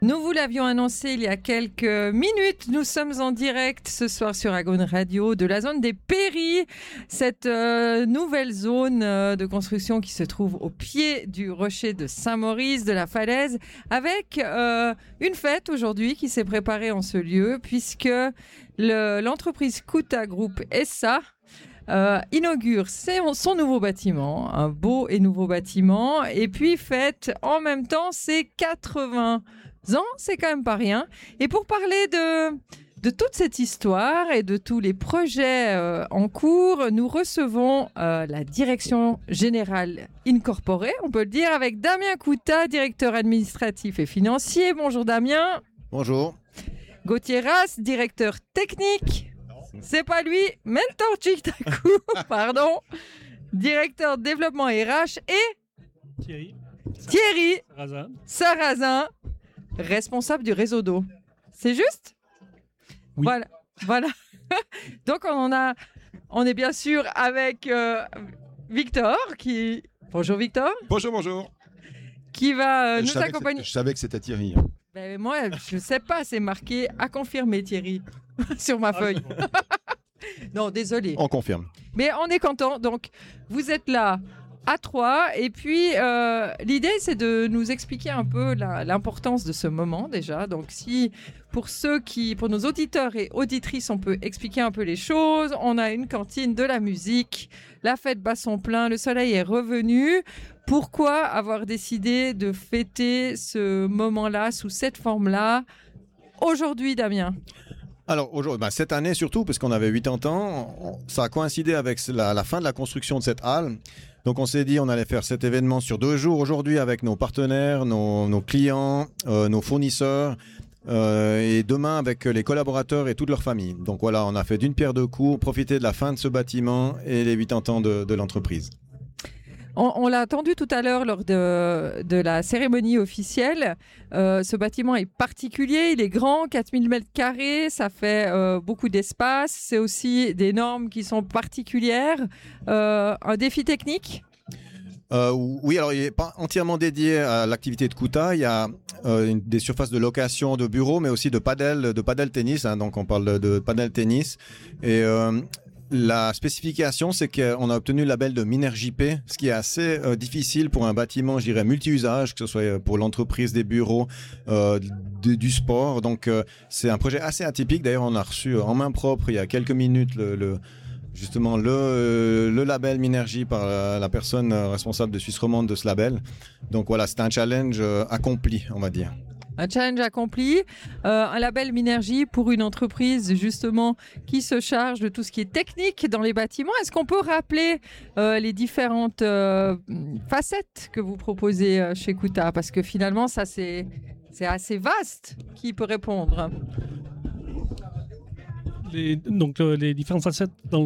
Nous vous l'avions annoncé il y a quelques minutes, nous sommes en direct ce soir sur Agone Radio de la zone des Péris, cette nouvelle zone de construction qui se trouve au pied du rocher de Saint-Maurice, de la falaise, avec une fête aujourd'hui qui s'est préparée en ce lieu, puisque l'entreprise Kuta Group SA inaugure son nouveau bâtiment, un beau et nouveau bâtiment, et puis fête en même temps ses 80 ans, c'est quand même pas rien. Et pour parler de toute cette histoire et de tous les projets en cours, nous recevons la direction générale incorporée, on peut le dire, avec Damien Kuta, directeur administratif et financier. Bonjour Damien. Bonjour. Gauthier Ras, directeur technique. C'est pas lui, Mentor Chitaku, pardon, directeur développement RH, et Thierry Sarrazin, responsable du réseau d'eau. C'est juste ? Oui. Voilà. Donc on est bien sûr avec Victor qui... Bonjour Victor. Bonjour. Qui va nous accompagner. Je savais que c'était Thierry. Ben, moi, je sais pas, c'est marqué à confirmer Thierry sur ma feuille. Non, désolé. On confirme. Mais on est content. Donc, vous êtes là à 3. Et puis, l'idée, c'est de nous expliquer un peu l'importance de ce moment déjà. Donc, si pour nos auditeurs et auditrices, on peut expliquer un peu les choses. On a une cantine, de la musique, la fête bat son plein, le soleil est revenu. Pourquoi avoir décidé de fêter ce moment-là sous cette forme-là aujourd'hui, Damien ? Alors, aujourd'hui, cette année surtout, parce qu'on avait 80 ans, ça a coïncidé avec la fin de la construction de cette halle. Donc, on s'est dit on allait faire cet événement sur 2 jours aujourd'hui avec nos partenaires, nos clients, nos fournisseurs. Et demain avec les collaborateurs et toute leur famille. Donc voilà, on a fait d'une pierre deux coups, profiter de la fin de ce bâtiment et les 80 ans de l'entreprise. On l'a entendu tout à l'heure lors de la cérémonie officielle. Ce bâtiment est particulier, il est grand, 4000 m², ça fait beaucoup d'espace. C'est aussi des normes qui sont particulières. Un défi technique ? Oui, alors il n'est pas entièrement dédié à l'activité de Kuta. Il y a des surfaces de location de bureaux, mais aussi de padel tennis. Donc on parle de padel tennis. Et la spécification, c'est qu'on a obtenu le label de MinerJP, ce qui est assez difficile pour un bâtiment, je dirais, multi-usage, que ce soit pour l'entreprise, des bureaux, du sport. Donc c'est un projet assez atypique. D'ailleurs, on a reçu en main propre il y a quelques minutes justement le label Minergie par la personne responsable de Suisse romande de ce label. Donc voilà, c'est un challenge accompli, on va dire. Un challenge accompli, un label Minergie pour une entreprise justement qui se charge de tout ce qui est technique dans les bâtiments. Est-ce qu'on peut rappeler les différentes facettes que vous proposez chez Kuta ? Parce que finalement, ça c'est assez vaste. Qui peut répondre ? Les différentes facettes dans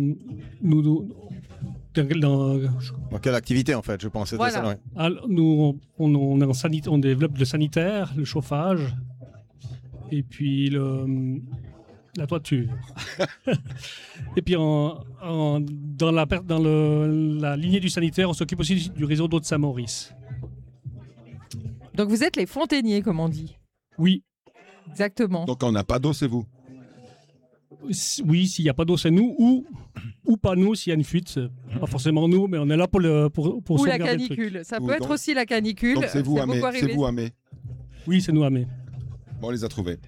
quelle activité en fait, je pense. Voilà. Ça, ouais. Alors, nous, on développe le sanitaire, le chauffage, et puis la toiture. Et puis dans la lignée du sanitaire, on s'occupe aussi du réseau d'eau de Saint-Maurice. Donc vous êtes les fontainiers, comme on dit. Oui. Exactement. Donc quand on n'a pas d'eau, c'est vous. Oui, s'il n'y a pas d'eau, c'est nous, ou pas nous, s'il y a une fuite. Pas forcément nous, mais on est là pour ou la sauvegarder canicule. Ça peut être aussi la canicule. Donc c'est vous, Amé. C'est vous, Amé. Oui, c'est nous, Amé. Bon, on les a trouvés.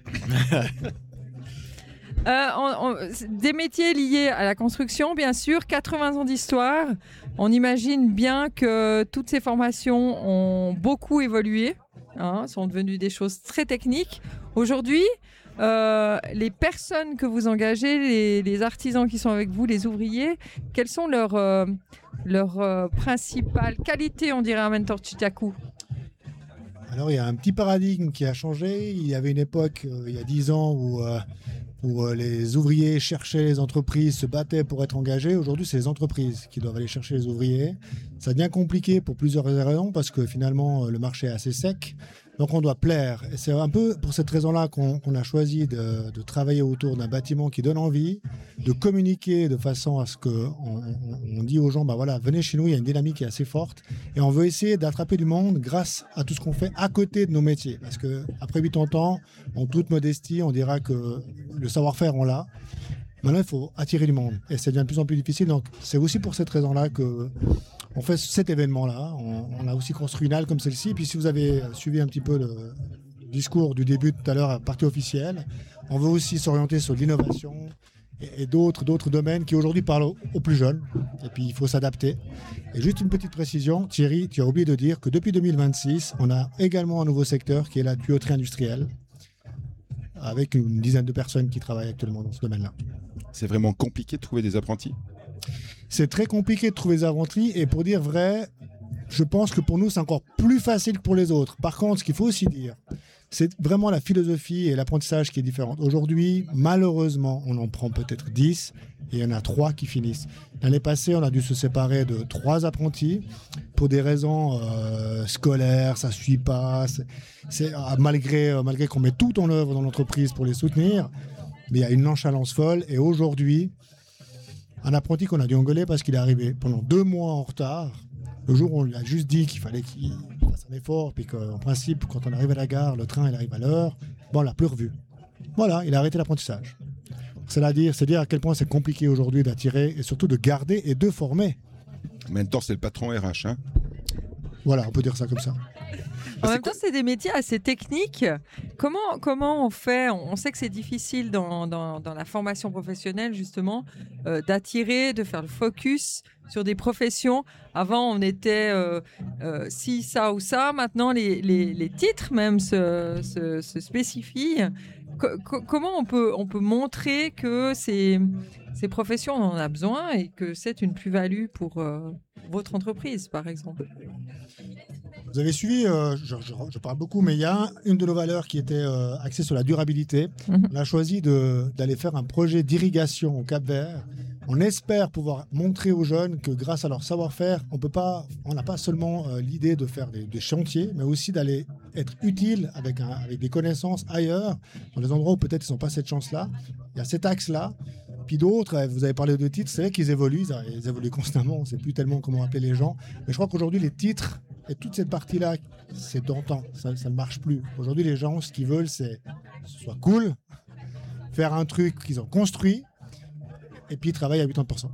Des métiers liés à la construction, bien sûr, 80 ans d'histoire. On imagine bien que toutes ces formations ont beaucoup évolué, sont devenues des choses très techniques. Aujourd'hui, les personnes que vous engagez, les artisans qui sont avec vous, les ouvriers, quelles sont leurs principales qualités, on dirait, à Mentor Chitaku ? Alors, il y a un petit paradigme qui a changé. Il y avait une époque, il y a 10 ans, où les ouvriers cherchaient les entreprises, se battaient pour être engagés. Aujourd'hui, c'est les entreprises qui doivent aller chercher les ouvriers. Ça devient compliqué pour plusieurs raisons, parce que finalement, le marché est assez sec. Donc on doit plaire. Et c'est un peu pour cette raison-là qu'on a choisi de travailler autour d'un bâtiment qui donne envie, de communiquer de façon à ce qu'on dit aux gens, bah voilà, venez chez nous, il y a une dynamique qui est assez forte. Et on veut essayer d'attraper du monde grâce à tout ce qu'on fait à côté de nos métiers. Parce qu'après 80 ans, en toute modestie, on dira que le savoir-faire, on l'a. Maintenant, il faut attirer du monde. Et ça devient de plus en plus difficile. Donc c'est aussi pour cette raison-là que... on fait cet événement-là. On a aussi construit une halle comme celle-ci. Et puis si vous avez suivi un petit peu le discours du début tout à l'heure à partie officielle, on veut aussi s'orienter sur l'innovation et d'autres domaines qui aujourd'hui parlent aux plus jeunes. Et puis il faut s'adapter. Et juste une petite précision, Thierry, tu as oublié de dire que depuis 2026, on a également un nouveau secteur qui est la tuyauterie industrielle, avec une dizaine de personnes qui travaillent actuellement dans ce domaine-là. C'est vraiment compliqué de trouver des apprentis ? C'est très compliqué de trouver des apprentis et pour dire vrai, je pense que pour nous, c'est encore plus facile que pour les autres. Par contre, ce qu'il faut aussi dire, c'est vraiment la philosophie et l'apprentissage qui est différente. Aujourd'hui, malheureusement, on en prend peut-être 10 et il y en a 3 qui finissent. L'année passée, on a dû se séparer de 3 apprentis pour des raisons scolaires, ça ne suit pas. Malgré qu'on met tout en œuvre dans l'entreprise pour les soutenir, mais il y a une nonchalance folle et aujourd'hui, un apprenti qu'on a dû engueuler parce qu'il est arrivé pendant 2 mois en retard. Le jour où on lui a juste dit qu'il fallait qu'il fasse un effort, puis qu'en principe, quand on arrive à la gare, le train il arrive à l'heure, bon, on l'a plus revu. Voilà, il a arrêté l'apprentissage. C'est dire à quel point c'est compliqué aujourd'hui d'attirer et surtout de garder et de former. En même temps, c'est le patron RH. Hein. Voilà, on peut dire ça comme ça. En même temps, c'est des métiers assez techniques. Comment on fait ? On sait que c'est difficile dans la formation professionnelle, justement, d'attirer, de faire le focus sur des professions. Avant, on était ci, ça ou ça. Maintenant, les titres même se spécifient. Comment on peut montrer que ces professions, on en a besoin et que c'est une plus-value pour votre entreprise, par exemple ? Vous avez suivi, je parle beaucoup, mais il y a une de nos valeurs qui était axée sur la durabilité. On a choisi d'aller faire un projet d'irrigation au Cap-Vert. On espère pouvoir montrer aux jeunes que grâce à leur savoir-faire, on n'a pas seulement l'idée de faire des chantiers, mais aussi d'aller être utile avec des connaissances ailleurs, dans des endroits où peut-être ils n'ont pas cette chance-là. Il y a cet axe-là. Puis d'autres, vous avez parlé de titres, c'est vrai qu'ils évoluent, ils évoluent constamment, on ne sait plus tellement comment appeler les gens. Mais je crois qu'aujourd'hui, les titres et toute cette partie-là, c'est d'antan, ça ne marche plus. Aujourd'hui, les gens, ce qu'ils veulent, c'est que ce soit cool, faire un truc qu'ils ont construit, et puis travailler à 80%.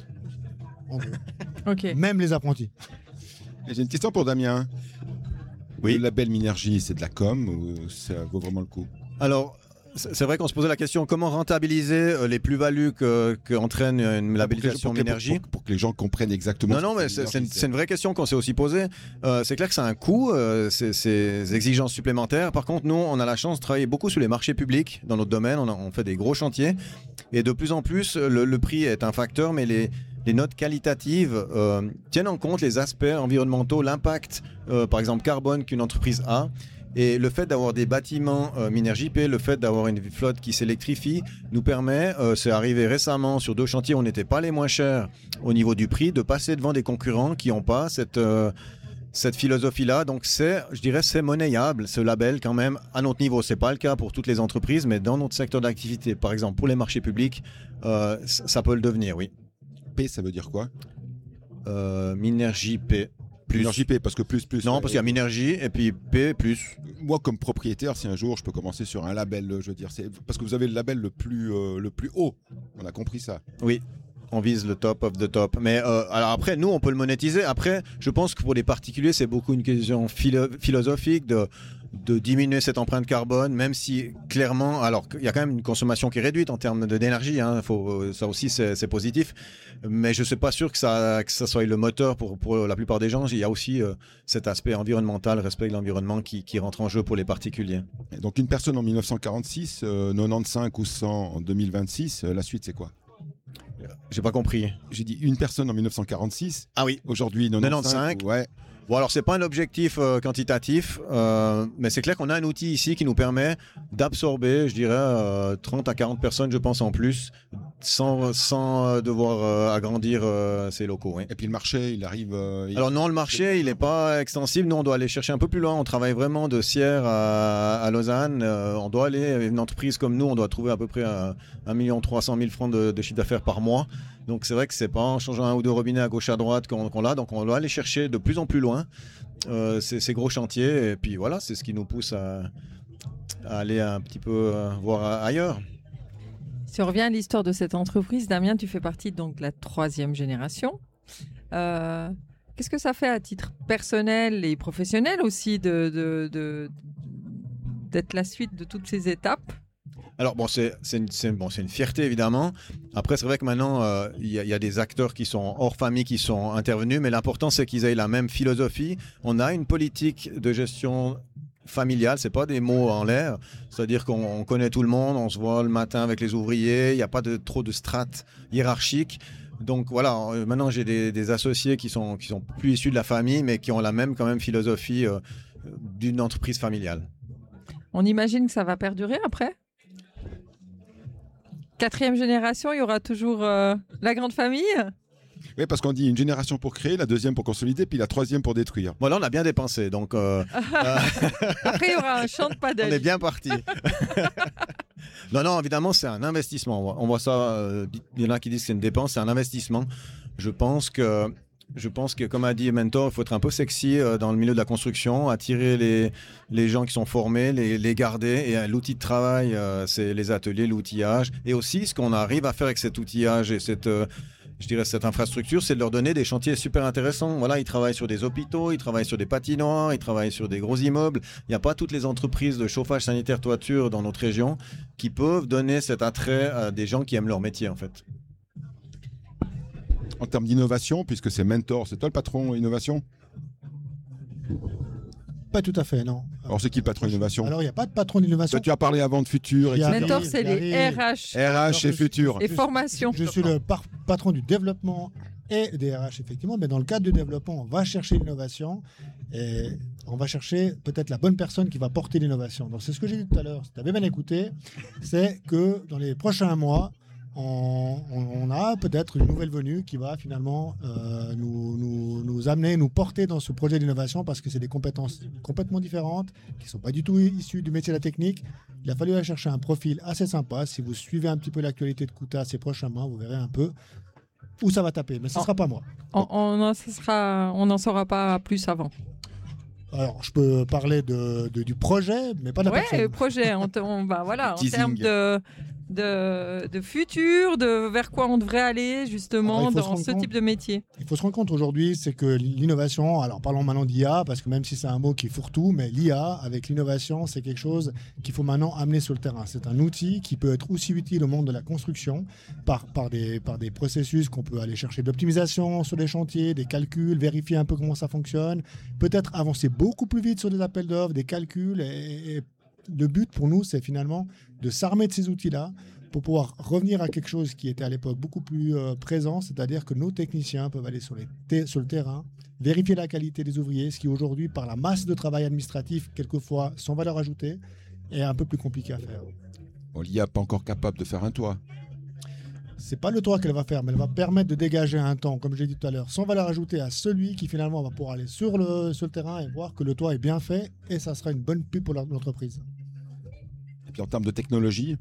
Okay. Même les apprentis. Et j'ai une question pour Damien. Oui. Le label Minergie, c'est de la com ou ça vaut vraiment le coup ? Alors, c'est vrai qu'on se posait la question comment rentabiliser les plus-values qu'entraîne une labellisation Minergie. Pour que les gens comprennent exactement. Non, mais c'est une vraie question qu'on s'est aussi posée. C'est clair que ça a un coût, ces exigences supplémentaires. Par contre, nous, on a la chance de travailler beaucoup sur les marchés publics dans notre domaine. On fait des gros chantiers. Et de plus en plus, le prix est un facteur, mais les notes qualitatives tiennent en compte les aspects environnementaux, l'impact, par exemple, carbone qu'une entreprise a. Et le fait d'avoir des bâtiments Minergie P, le fait d'avoir une flotte qui s'électrifie, nous permet, c'est arrivé récemment sur 2 chantiers où on n'était pas les moins chers au niveau du prix, de passer devant des concurrents qui n'ont pas cette philosophie-là. Donc je dirais c'est monnayable, ce label quand même, à notre niveau. Ce n'est pas le cas pour toutes les entreprises, mais dans notre secteur d'activité, par exemple pour les marchés publics, ça peut le devenir, oui. P, ça veut dire quoi ? Minergie P. Plus. Minergie P, parce que plus. Non, parce qu'il y a Minergie et puis P, plus. Moi, comme propriétaire, si un jour je peux commencer sur un label, je veux dire, c'est parce que vous avez le label le plus haut. On a compris ça. Oui, on vise le top of the top. Mais alors après, nous, on peut le monétiser. Après, je pense que pour les particuliers, c'est beaucoup une question philosophique de diminuer cette empreinte carbone, même si clairement, alors il y a quand même une consommation qui est réduite en termes d'énergie, hein, ça aussi c'est positif, mais je ne suis pas sûr que ça soit le moteur pour la plupart des gens. Il y a aussi cet aspect environnemental, respect de l'environnement qui rentre en jeu pour les particuliers. Et donc une personne en 1946, 95 ou 100 en 2026, la suite c'est quoi ? J'ai pas compris. J'ai dit une personne en 1946. Ah oui. Aujourd'hui 95. Ouais. Bon, alors c'est pas un objectif quantitatif, mais c'est clair qu'on a un outil ici qui nous permet d'absorber, je dirais, 30 à 40 personnes, je pense, en plus, sans devoir agrandir ces locaux. Oui. Et puis le marché, il arrive. Alors non, le marché, il n'est pas extensible. Nous, on doit aller chercher un peu plus loin. On travaille vraiment de Sierre à Lausanne. On doit aller, une entreprise comme nous, on doit trouver à peu près 1 300 000 francs de chiffre d'affaires par mois. Donc c'est vrai que c'est pas en changeant un ou deux robinets à gauche à droite qu'on l'a. Donc on doit aller chercher de plus en plus loin ces gros chantiers. Et puis voilà, c'est ce qui nous pousse à aller un petit peu voir ailleurs. Si on revient à l'histoire de cette entreprise, Damien, tu fais partie donc de la 3e génération. Qu'est-ce que ça fait à titre personnel et professionnel aussi d'être la suite de toutes ces étapes? Alors bon, c'est une fierté évidemment. Après, c'est vrai que maintenant, il y a des acteurs qui sont hors famille qui sont intervenus, mais l'important c'est qu'ils aient la même philosophie. On a une politique de gestion familiale, c'est pas des mots en l'air. C'est-à-dire qu'on connaît tout le monde, on se voit le matin avec les ouvriers, il n'y a pas trop de strates hiérarchiques. Donc voilà, maintenant j'ai des associés qui sont plus issus de la famille, mais qui ont la même quand même philosophie d'une entreprise familiale. On imagine que ça va perdurer après? 4e génération, il y aura toujours la grande famille? Oui, parce qu'on dit une génération pour créer, la 2e pour consolider, puis la 3e pour détruire. Bon, là, on a bien dépensé, donc... Après, il y aura un champ de padel. On est bien parti. Non, évidemment, c'est un investissement. On voit ça, il y en a qui disent que c'est une dépense, c'est un investissement. Je pense que, comme a dit Mentor, il faut être un peu sexy dans le milieu de la construction, attirer les gens qui sont formés, les garder. Et l'outil de travail, c'est les ateliers, l'outillage. Et aussi, ce qu'on arrive à faire avec cet outillage et cette infrastructure, c'est de leur donner des chantiers super intéressants. Voilà, ils travaillent sur des hôpitaux, ils travaillent sur des patinoires, ils travaillent sur des gros immeubles. Il n'y a pas toutes les entreprises de chauffage sanitaire toiture dans notre région qui peuvent donner cet attrait à des gens qui aiment leur métier, en fait. En termes d'innovation, puisque c'est Mentor, c'est toi le patron innovation? Pas tout à fait, non. Alors c'est qui le patron innovation? Alors il n'y a pas de patron d'innovation. Toi, tu as parlé avant de Futur, etc. Mentor, c'est les RH. RH et Futur. Et formation. Je suis le patron du développement et des RH, effectivement, mais dans le cadre du développement, on va chercher l'innovation et on va chercher peut-être la bonne personne qui va porter l'innovation. Donc c'est ce que j'ai dit tout à l'heure, si tu avais bien écouté, c'est que dans les prochains mois, on a peut-être une nouvelle venue qui va finalement nous amener, nous porter dans ce projet d'innovation parce que c'est des compétences complètement différentes qui ne sont pas du tout issues du métier de la technique. Il a fallu aller chercher un profil assez sympa. Si vous suivez un petit peu l'actualité de Kuta ces prochains mois, vous verrez un peu où ça va taper. Mais ce ne sera pas moi. On n'en saura pas plus avant. Alors, je peux parler du projet, mais pas de la personne. Oui, le projet. Voilà, en termes de futur, de vers quoi on devrait aller justement dans ce type de métier. Il faut se rendre compte aujourd'hui, c'est que l'innovation, alors parlons maintenant d'IA, parce que même si c'est un mot qui fourre-tout, mais l'IA avec l'innovation, c'est quelque chose qu'il faut maintenant amener sur le terrain. C'est un outil qui peut être aussi utile au monde de la construction par des processus qu'on peut aller chercher d'optimisation sur des chantiers, des calculs, vérifier un peu comment ça fonctionne, peut-être avancer beaucoup plus vite sur des appels d'offres, des calculs et le but pour nous, c'est finalement de s'armer de ces outils-là pour pouvoir revenir à quelque chose qui était à l'époque beaucoup plus présent, c'est-à-dire que nos techniciens peuvent aller sur le terrain, vérifier la qualité des ouvriers, ce qui aujourd'hui, par la masse de travail administratif, quelquefois sans valeur ajoutée, est un peu plus compliqué à faire. Bon, l'IA n'est pas encore capable de faire un toit. C'est pas le toit qu'elle va faire, mais elle va permettre de dégager un temps, comme j'ai dit tout à l'heure, sans valeur ajoutée à celui qui finalement va pouvoir aller sur le terrain et voir que le toit est bien fait, et ça sera une bonne pub pour l'entreprise. Et puis en termes de technologie,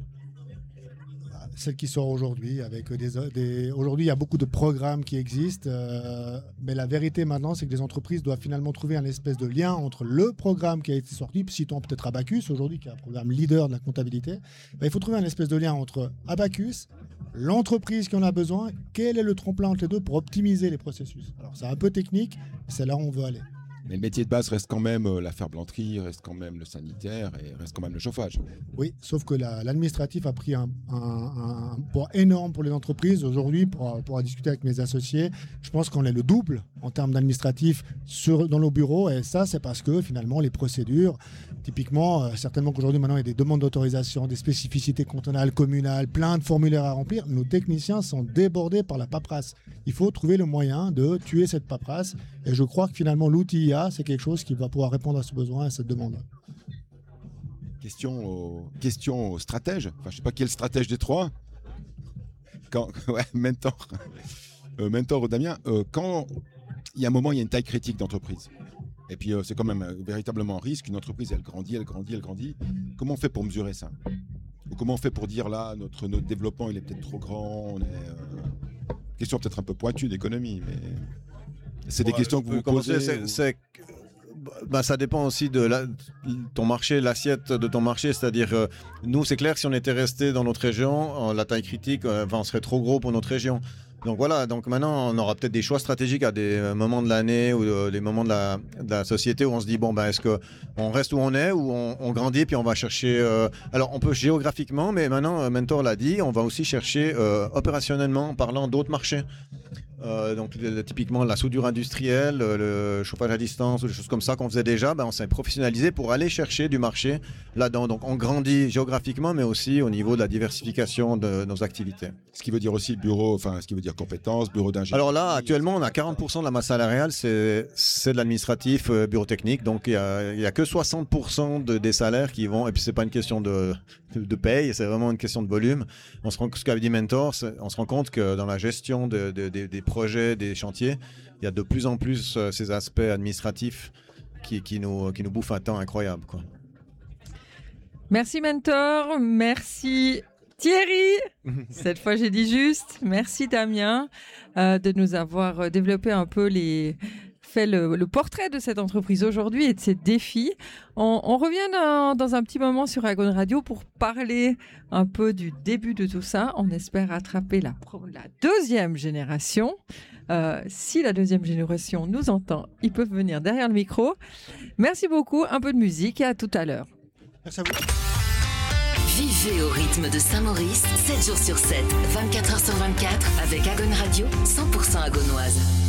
celle qui sort aujourd'hui, avec aujourd'hui il y a beaucoup de programmes qui existent, mais la vérité maintenant c'est que les entreprises doivent finalement trouver un espèce de lien entre le programme qui a été sorti, citons peut-être Abacus aujourd'hui qui est un programme leader de la comptabilité, il faut trouver un espèce de lien entre Abacus, l'entreprise qui en a besoin, quel est le tremplin entre les deux pour optimiser les processus. Alors c'est un peu technique, c'est là où on veut aller. mais le métier de base reste quand même la ferblanterie, reste quand même le sanitaire et reste quand même le chauffage. Oui, sauf que l'administratif a pris un poids énorme pour les entreprises. Aujourd'hui, pour discuter avec mes associés, je pense qu'on est le double en termes d'administratif dans nos bureaux. Et ça, c'est parce que finalement, les procédures, typiquement, certainement qu'aujourd'hui, maintenant, il y a des demandes d'autorisation, des spécificités cantonales, communales, plein de formulaires à remplir. Nos techniciens sont débordés par la paperasse. Il faut trouver le moyen de tuer cette paperasse. Et je crois que finalement, l'outil l'IA, c'est quelque chose qui va pouvoir répondre à ce besoin, à cette demande. Question aux stratèges. Enfin, je ne sais pas quel stratège des trois. Mentor. Mentor ou Damien. Quand il y a un moment, il y a une taille critique d'entreprise. Et puis, c'est quand même véritablement un risque. Une entreprise, elle grandit. Comment on fait pour mesurer ça ? Ou comment on fait pour dire, là, notre développement, il est peut-être trop grand. Question peut-être un peu pointue d'économie, mais c'est des questions que vous posez. Ça dépend aussi de ton marché, l'assiette de ton marché. C'est-à-dire, nous, c'est clair que si on était resté dans notre région, la taille critique, on serait trop gros pour notre région. Donc voilà, donc maintenant, on aura peut-être des choix stratégiques à des moments de l'année ou des moments de la société où on se dit, est-ce qu'on reste où on est ou on grandit puis on va chercher... alors, on peut géographiquement, mais maintenant, Mentor l'a dit, on va aussi chercher opérationnellement en parlant d'autres marchés. Donc typiquement la soudure industrielle, le chauffage à distance ou des choses comme ça qu'on faisait déjà, on s'est professionnalisé pour aller chercher du marché là-dedans. Donc on grandit géographiquement mais aussi au niveau de la diversification de nos activités. Ce qui veut dire aussi bureau, ce qui veut dire compétences, bureau d'ingénierie. Alors là actuellement on a 40% de la masse salariale, c'est de l'administratif, bureau technique, donc il y a que 60% des salaires qui vont, et puis c'est pas une question de paye, c'est vraiment une question de volume. Ce qu'avait dit Mentor, on se rend compte que dans la gestion des projets, des chantiers, il y a de plus en plus ces aspects administratifs qui nous bouffent un temps incroyable, quoi. Merci Mentor, merci Thierry, cette fois j'ai dit juste, merci Damien de nous avoir développé un peu fait le portrait de cette entreprise aujourd'hui et de ses défis. On revient dans un petit moment sur Agon Radio pour parler un peu du début de tout ça. On espère attraper la deuxième génération. Si la deuxième génération nous entend, ils peuvent venir derrière le micro. Merci beaucoup, un peu de musique et à tout à l'heure. Merci à vous. Vivez au rythme de Saint-Maurice, 7 jours sur 7, 24 heures sur 24, avec Agon Radio, 100% agonoise.